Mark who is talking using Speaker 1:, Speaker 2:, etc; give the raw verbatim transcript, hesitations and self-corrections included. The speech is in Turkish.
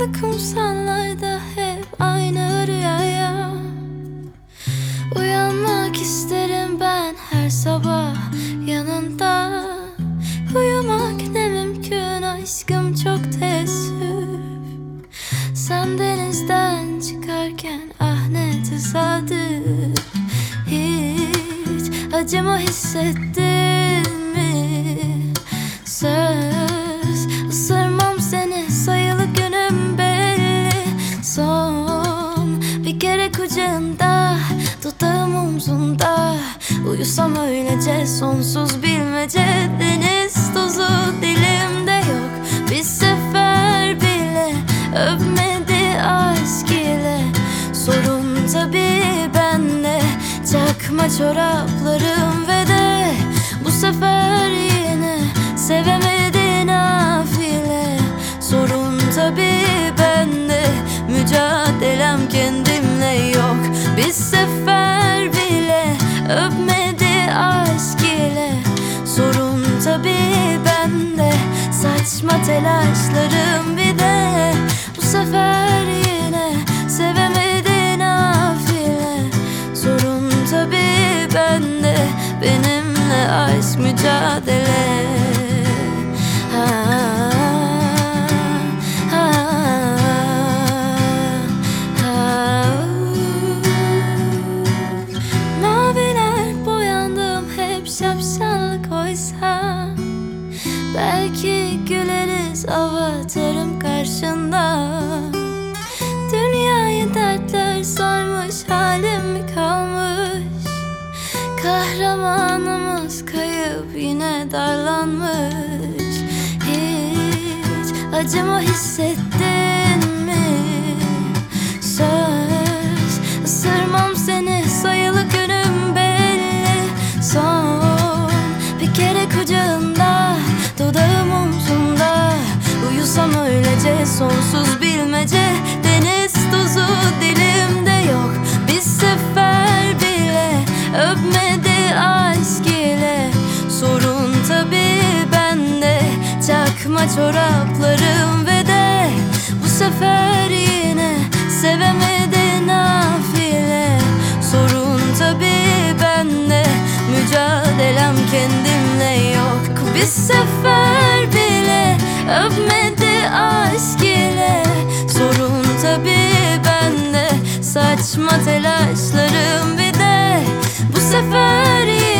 Speaker 1: Daldı kumsallarda hep aynı rüyaya. Uyanmak isterim ben her sabah yanında. Uyumak ne mümkün aşkım, çok teessüf. Sen denizden çıkarken ah ne tesadüf. Hiç acımı hissettin mi? Söz ısırmam seni, sayılı günüm belli. Son bir kere kucağında, dudağım omzunda. Uyusam öylece sonsuz bilmece. Deniz tozu dilimde yok, bir sefer bile öpmedi aşk ile. Sorun tabii bende, çakma çoraplarım ve de bu sefer yine sevemedi nafile. Sorun tabii bende, mücadelem kendimle yok. Bir sefer bile öpmedi aşk ile. Sorun tabii bende, saçma telaşlarım bir de bu sefer yine sevemedi nafile. Sorun tabii bende, benimle aşk mücadele. Ha, ha, ha. Maviler boyandım hep şapşallık oysa. Belki güleriz, avatarım karşında. Dünyayı dertler sarmış, halim mi kalmış? Kahramanımız kayıp yine darlanmış. Hiç acımı hissettin mi? Söz ısırmam seni, sayılı günüm belli. Son bir kere kucağında, dudağım omzunda. Uyusam öylece sonsuz bilmece. Deniz tozu dilimde yok, bir sefer bile öpmedi aşk ile. Sorun tabii bende, çakma çoraplarım ve de bu sefer yine sevemedi nafile. Sorun tabii bende, mücadelem kendimle yok. Bir sefer bile öpmedi aşk ile. Sorun tabii bende, saçma telaşlarım bir de bu sefer